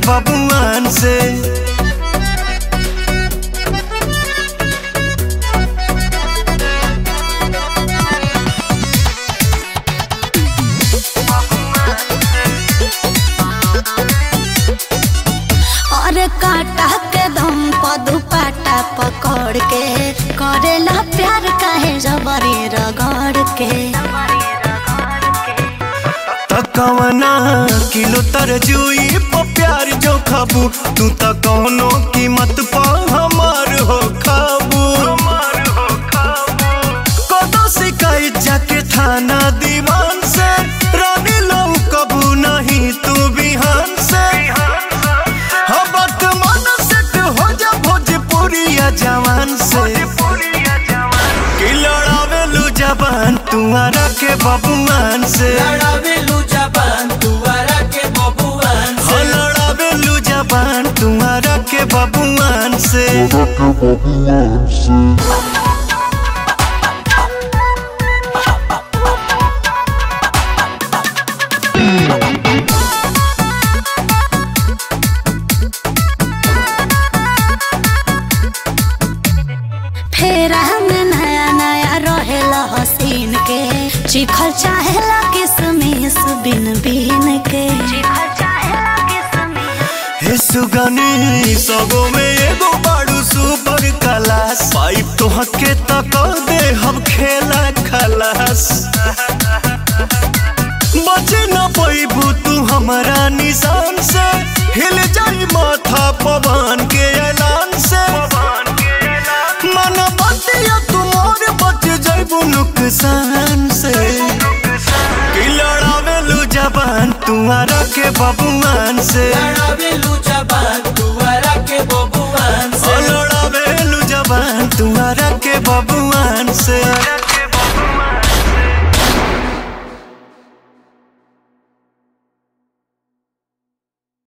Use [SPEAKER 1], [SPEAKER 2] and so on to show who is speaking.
[SPEAKER 1] बबुआन से।
[SPEAKER 2] और काटा के दम पर दुपट्टा पकड़ के करेला प्यार काहे जबरी रगड़ के।
[SPEAKER 1] कवना किलो तरजुई पर प्यार जो खाबू तू त कौनो कीमत पर हमार हो खाबू। कदो शिकायत जाके थाना दीवान से रानी लो कबू नहीं तू बिहान से। हबत मन सेट हो जा भोजपुरिया जवान से कि लड़ावेलू जबान तुम्हारा के बबुआन से।
[SPEAKER 3] लड़ावेलू जबान तुम्हारा के बबुआन से।
[SPEAKER 1] लड़ावेलू जबान तुम्हारा के बबुआन से।
[SPEAKER 2] फेरा में नया नया रहेला हसीन के चिखल चाहेला किसमिस बिन बिन के।
[SPEAKER 1] हे सुगनी सबो में एगो बाड़ू सुपर क्लास पाइप तो हके तक दे हम खेला खलास। बचे न पैबू तू हमारा निशान से हिल जाई माथा पवन के ऐलान से। मन बतिया तुमोर बच जाइबू नुकसान से कि लड़ावेलू जबान तुम्हारा के बबुआन से।
[SPEAKER 3] लड़ावेलू जबान तुम्हारा के बबुआन से।
[SPEAKER 1] लड़ावेलू जबान तुम्हारा के बबुआन से।